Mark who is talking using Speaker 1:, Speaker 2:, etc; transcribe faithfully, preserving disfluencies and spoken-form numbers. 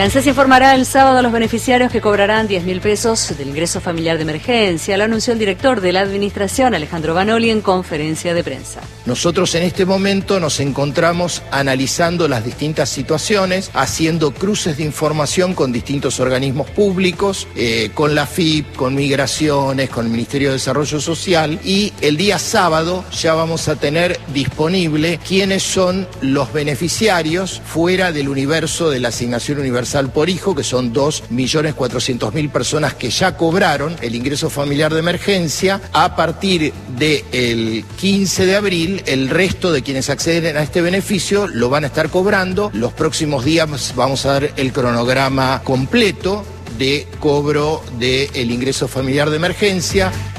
Speaker 1: La ANSES informará el sábado a los beneficiarios que cobrarán diez mil pesos del ingreso familiar de emergencia. Lo anunció el director de la Administración, Alejandro Banoli, en conferencia de prensa.
Speaker 2: Nosotros en este momento nos encontramos analizando las distintas situaciones, haciendo cruces de información con distintos organismos públicos, eh, con la F I P, con Migraciones, con el Ministerio de Desarrollo Social, y el día sábado ya vamos a tener disponible quiénes son los beneficiarios fuera del universo de la asignación universal por hijo, que son dos millones cuatrocientas mil personas que ya cobraron el ingreso familiar de emergencia. A partir del quince de abril, el resto de quienes acceden a este beneficio lo van a estar cobrando. Los próximos días vamos a dar el cronograma completo de cobro del ingreso familiar de emergencia.